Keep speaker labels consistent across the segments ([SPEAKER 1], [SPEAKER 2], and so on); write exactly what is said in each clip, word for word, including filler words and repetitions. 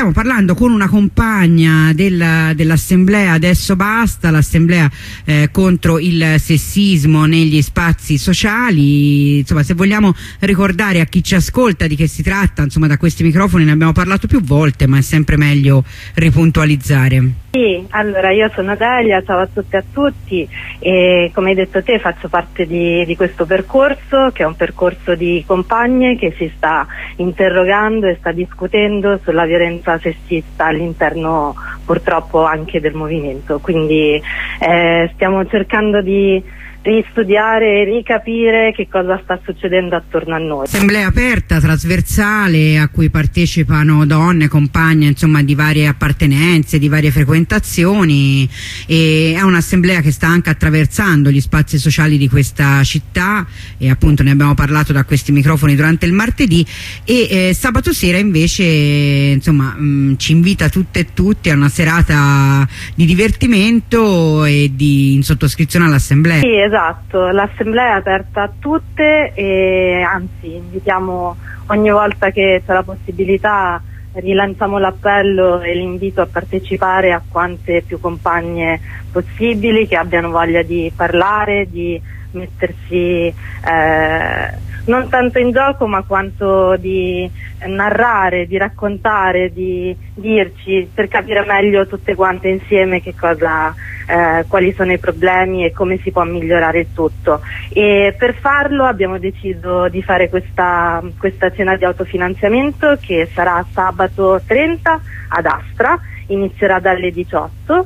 [SPEAKER 1] stiamo parlando con una compagna del, dell'assemblea Adesso Basta, l'assemblea eh, contro il sessismo negli spazi sociali. Insomma, se vogliamo ricordare a chi ci ascolta di che si tratta, insomma, da questi microfoni ne abbiamo parlato più volte, ma è sempre meglio ripuntualizzare.
[SPEAKER 2] Sì, allora io sono Delia, ciao a tutte e a tutti, e come hai detto te faccio parte di, di questo percorso, che è un percorso di compagne che si sta interrogando e sta discutendo sulla violenza sessista all'interno purtroppo anche del movimento, quindi eh, stiamo cercando di ristudiare e ricapire che cosa sta succedendo attorno a noi.
[SPEAKER 1] Assemblea aperta, trasversale, a cui partecipano donne, compagne, insomma, di varie appartenenze, di varie frequentazioni, e è un'assemblea che sta anche attraversando gli spazi sociali di questa città, e appunto ne abbiamo parlato da questi microfoni durante il martedì, e eh, sabato sera invece insomma mh, ci invita tutte e tutti a una serata di divertimento e di in sottoscrizione all'assemblea.
[SPEAKER 2] Sì, esatto, l'assemblea è aperta a tutte e anzi invitiamo ogni volta che c'è la possibilità, rilanciamo l'appello e l'invito a partecipare a quante più compagne possibili che abbiano voglia di parlare, di mettersi eh, non tanto in gioco ma quanto di narrare, di raccontare, di dirci, per capire meglio tutte quante insieme che cosa, eh, quali sono i problemi e come si può migliorare il tutto. E per farlo abbiamo deciso di fare questa, questa cena di autofinanziamento che sarà sabato trenta ad Astra, inizierà dalle diciotto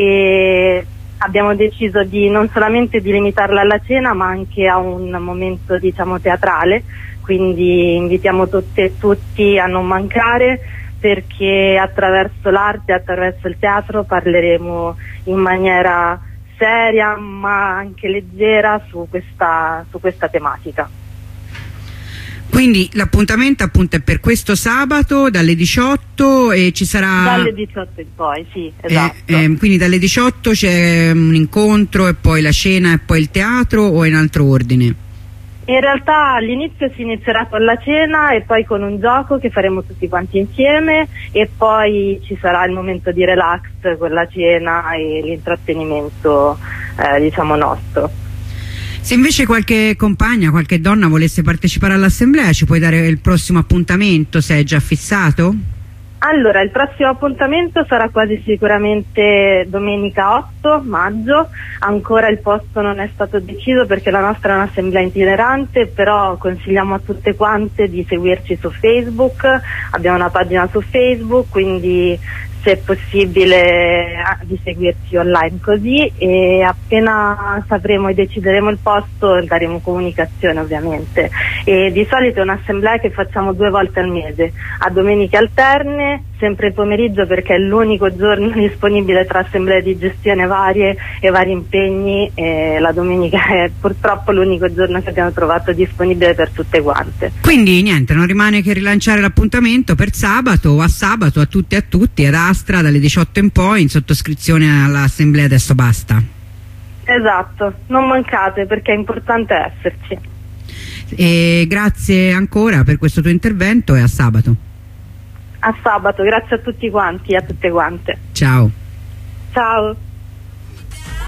[SPEAKER 2] e abbiamo deciso di non solamente di limitarla alla cena ma anche a un momento, diciamo, teatrale, quindi invitiamo tutte e tutti a non mancare, perché attraverso l'arte, attraverso il teatro parleremo in maniera seria ma anche leggera su questa, su questa tematica.
[SPEAKER 1] Quindi l'appuntamento appunto è per questo sabato dalle diciotto e ci sarà...
[SPEAKER 2] Dalle diciotto in poi, sì, esatto.
[SPEAKER 1] Eh, eh, quindi dalle diciotto c'è un incontro e poi la cena e poi il teatro, o in altro ordine?
[SPEAKER 2] In realtà all'inizio si inizierà con la cena e poi con un gioco che faremo tutti quanti insieme, e poi ci sarà il momento di relax con la cena e l'intrattenimento eh, diciamo nostro.
[SPEAKER 1] Se invece qualche compagna, qualche donna volesse partecipare all'assemblea, ci puoi dare il prossimo appuntamento, se è già fissato?
[SPEAKER 2] Allora, il prossimo appuntamento sarà quasi sicuramente domenica otto maggio, ancora il posto non è stato deciso perché la nostra è un'assemblea itinerante, però consigliamo a tutte quante di seguirci su Facebook, abbiamo una pagina su Facebook, quindi se è possibile di seguirci online così, e appena sapremo e decideremo il posto daremo comunicazione ovviamente. E di solito è un'assemblea che facciamo due volte al mese, a domeniche alterne, sempre il pomeriggio perché è l'unico giorno disponibile tra assemblee di gestione varie e vari impegni, e la domenica è purtroppo l'unico giorno che abbiamo trovato disponibile per tutte quante.
[SPEAKER 1] Quindi niente, non rimane che rilanciare l'appuntamento per sabato, a sabato a tutti e a tutti ad Astra dalle diciotto in poi, in sottoscrizione all'assemblea Adesso Basta.
[SPEAKER 2] Esatto, non mancate perché è importante esserci.
[SPEAKER 1] E grazie ancora per questo tuo intervento e a sabato.
[SPEAKER 2] A sabato, grazie a tutti quanti e a tutte quante.
[SPEAKER 1] Ciao.
[SPEAKER 2] Ciao.